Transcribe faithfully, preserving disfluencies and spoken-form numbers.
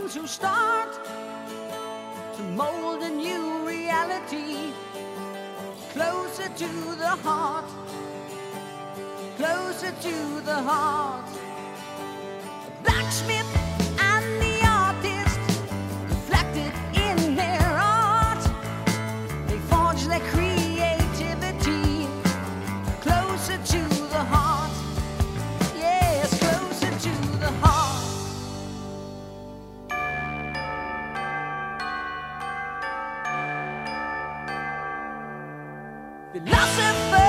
minds who start to mold a new reality, closer to the heart, closer to the heart. The blacksmith and the artist reflected in their art. They forged their creativity closer to the heart. Yes, closer to the heart. Philosopher